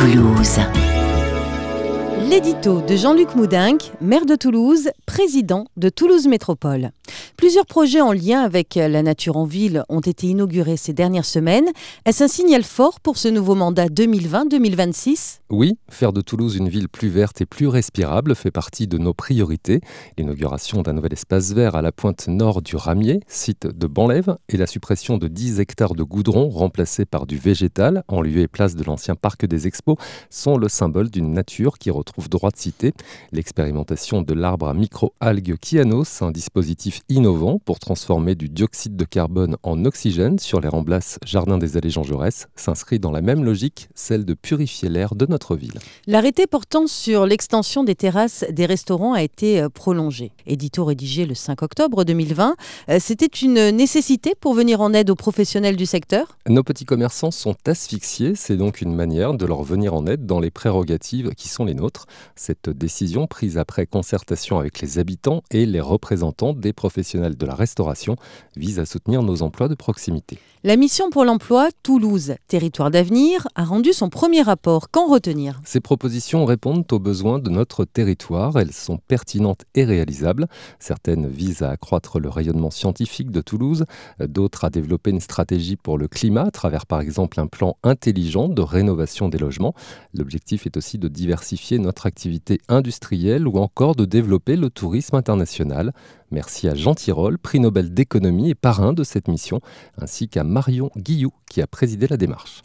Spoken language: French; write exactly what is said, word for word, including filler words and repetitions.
Toulouse. L'édito de Jean-Luc Moudinque, maire de Toulouse, président de Toulouse Métropole. Plusieurs projets en lien avec la nature en ville ont été inaugurés ces dernières semaines. Est-ce un signal fort pour ce nouveau mandat deux mille vingt deux mille vingt-six ? Oui, faire de Toulouse une ville plus verte et plus respirable fait partie de nos priorités. L'inauguration d'un nouvel espace vert à la pointe nord du Ramier, site de Banlève, et la suppression de dix hectares de goudron remplacés par du végétal, en lieu et place de l'ancien parc des Expos, sont le symbole d'une nature qui retrouve droit de cité. L'expérimentation de l'arbre à micro-algues Kianos, un dispositif innovant pour transformer du dioxyde de carbone en oxygène sur les remplaces Jardin des Allées Jean Jaurès, s'inscrit dans la même logique, celle de purifier l'air de notre ville. L'arrêté portant sur l'extension des terrasses des restaurants a été prolongé. Édito rédigé le cinq octobre deux mille vingt, c'était une nécessité pour venir en aide aux professionnels du secteur ? Nos petits commerçants sont asphyxiés, c'est donc une manière de leur venir en aide dans les prérogatives qui sont les nôtres. Cette décision, prise après concertation avec les habitants et les représentants des professionnels de la restauration, vise à soutenir nos emplois de proximité. La mission pour l'emploi Toulouse, territoire d'avenir, a rendu son premier rapport. Qu'en retenir ? Ces propositions répondent aux besoins de notre territoire. Elles sont pertinentes et réalisables. Certaines visent à accroître le rayonnement scientifique de Toulouse, d'autres à développer une stratégie pour le climat à travers par exemple un plan intelligent de rénovation des logements. L'objectif est aussi de diversifier notre activité industrielle ou encore de développer le tourisme international. Merci à Jean Tirole, prix Nobel d'économie et parrain de cette mission, ainsi qu'à Marion Guilloux qui a présidé la démarche.